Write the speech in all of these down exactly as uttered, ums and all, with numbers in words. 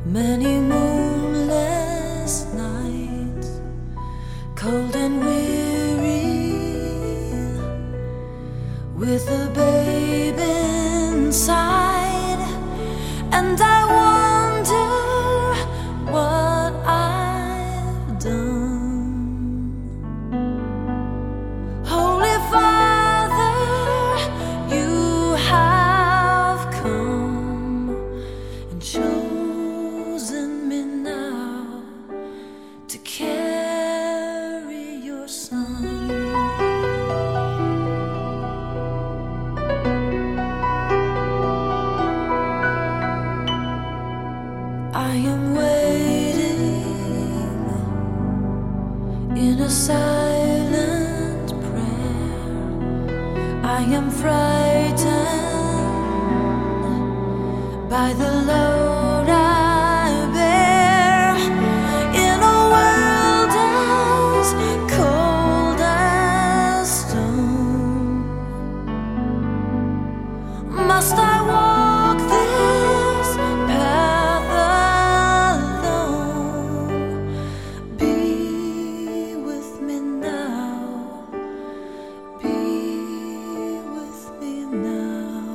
Many moonless nights, cold and weary, with a babe inside, and I wonder what I've done. Holy Father, you have come and chosen me now to carry your Son. I am waiting in a silent prayer. I am frightened by the load I bear in a world as cold as stone. Must I walk this path alone? Be with me now. Be with me now.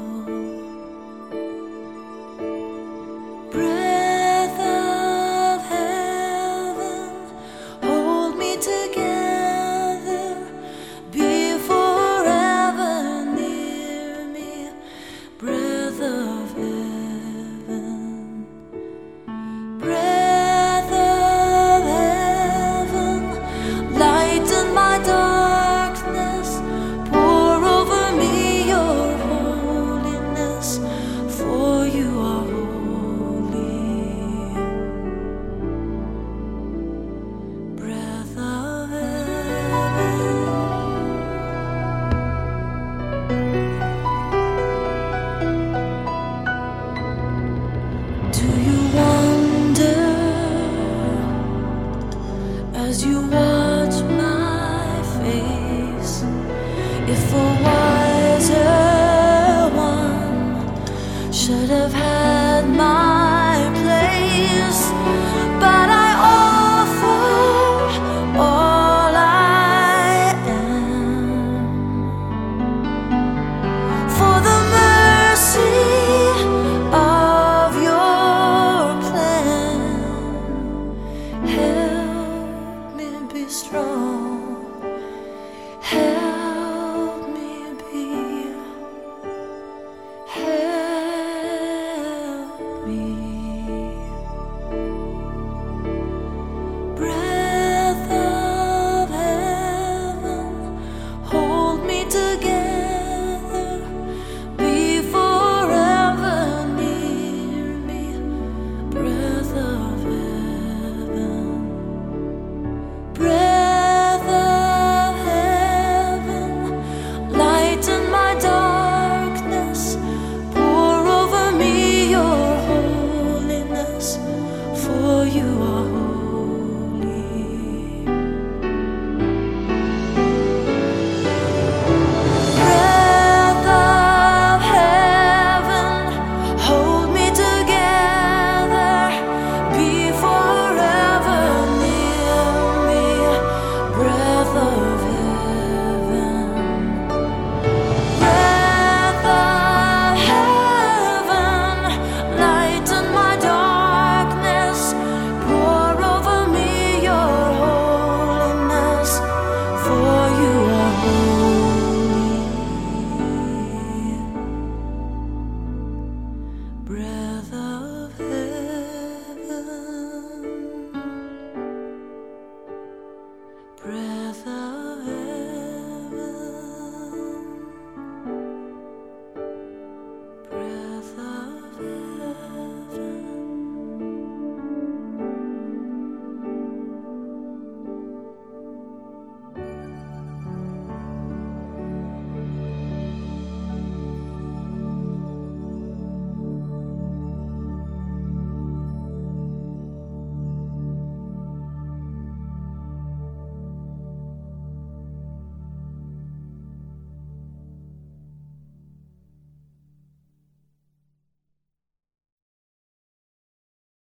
Breath of heaven, hold me together. Be forever near me. Breath of heaven, breath of heaven, lighten my darkness. Pour over me your holiness, for you are holy. Breath of heaven. Do you wonder as you watch my face if for a while